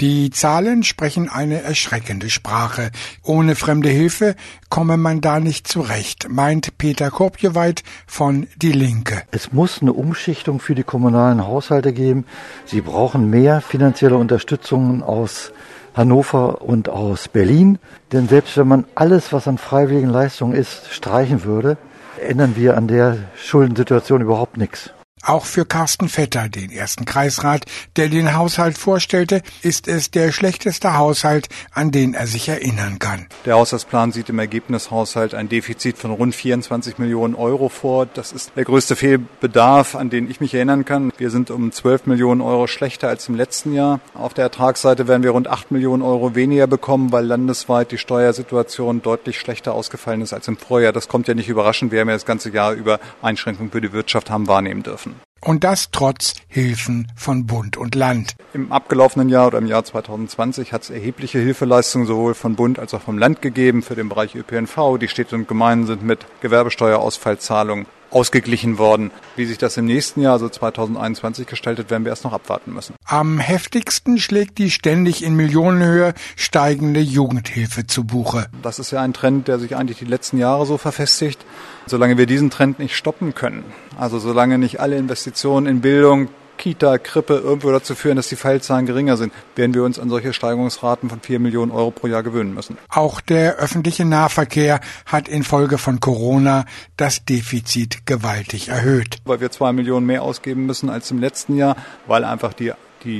Die Zahlen sprechen eine erschreckende Sprache. Ohne fremde Hilfe komme man da nicht zurecht, meint Peter Kopjeweit von Die Linke. Es muss eine Umschichtung für die kommunalen Haushalte geben. Sie brauchen mehr finanzielle Unterstützung aus Hannover und aus Berlin. Denn selbst wenn man alles, was an freiwilligen Leistungen ist, streichen würde, ändern wir an der Schuldensituation überhaupt nichts. Auch für Carsten Vetter, den ersten Kreisrat, der den Haushalt vorstellte, ist es der schlechteste Haushalt, an den er sich erinnern kann. Der Haushaltsplan sieht im Ergebnishaushalt ein Defizit von rund 24 Millionen Euro vor. Das ist der größte Fehlbedarf, an den ich mich erinnern kann. Wir sind um 12 Millionen Euro schlechter als im letzten Jahr. Auf der Ertragsseite werden wir rund 8 Millionen Euro weniger bekommen, weil landesweit die Steuersituation deutlich schlechter ausgefallen ist als im Vorjahr. Das kommt ja nicht überraschend. Wir haben ja das ganze Jahr über Einschränkungen für die Wirtschaft haben wahrnehmen dürfen. Und das trotz Hilfen von Bund und Land. Im abgelaufenen Jahr oder im Jahr 2020 hat es erhebliche Hilfeleistungen sowohl von Bund als auch vom Land gegeben für den Bereich ÖPNV. Die Städte und Gemeinden sind mit Gewerbesteuerausfallzahlungen ausgeglichen worden. Wie sich das im nächsten Jahr, also 2021, gestaltet, werden wir erst noch abwarten müssen. Am heftigsten schlägt die ständig in Millionenhöhe steigende Jugendhilfe zu Buche. Das ist ja ein Trend, der sich eigentlich die letzten Jahre so verfestigt. Solange wir diesen Trend nicht stoppen können, also solange nicht alle Investitionen in Bildung, Kita, Krippe irgendwo dazu führen, dass die Fallzahlen geringer sind, werden wir uns an solche Steigerungsraten von 4 Millionen Euro pro Jahr gewöhnen müssen. Auch der öffentliche Nahverkehr hat infolge von Corona das Defizit gewaltig erhöht. Weil wir 2 Millionen mehr ausgeben müssen als im letzten Jahr, weil einfach die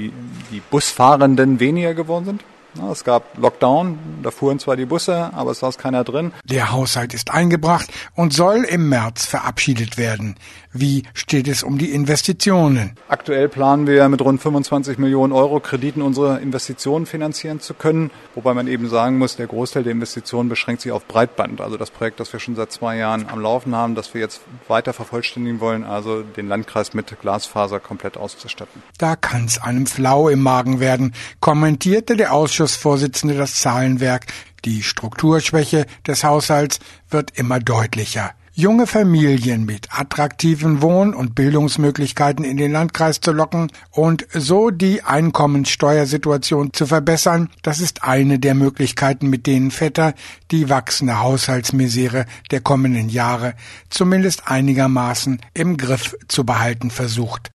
Busfahrenden weniger geworden sind. Es gab Lockdown, da fuhren zwar die Busse, aber es saß keiner drin. Der Haushalt ist eingebracht und soll im März verabschiedet werden. Wie steht es um die Investitionen? Aktuell planen wir mit rund 25 Millionen Euro Krediten unsere Investitionen finanzieren zu können. Wobei man eben sagen muss, der Großteil der Investitionen beschränkt sich auf Breitband. Also das Projekt, das wir schon seit 2 Jahren am Laufen haben, das wir jetzt weiter vervollständigen wollen, also den Landkreis mit Glasfaser komplett auszustatten. Da kann's einem flau im Magen werden, kommentierte der Ausschussvorsitzende das Zahlenwerk. Die Strukturschwäche des Haushalts wird immer deutlicher. Junge Familien mit attraktiven Wohn- und Bildungsmöglichkeiten in den Landkreis zu locken und so die Einkommenssteuersituation zu verbessern, das ist eine der Möglichkeiten, mit denen Vetter die wachsende Haushaltsmisere der kommenden Jahre zumindest einigermaßen im Griff zu behalten versucht.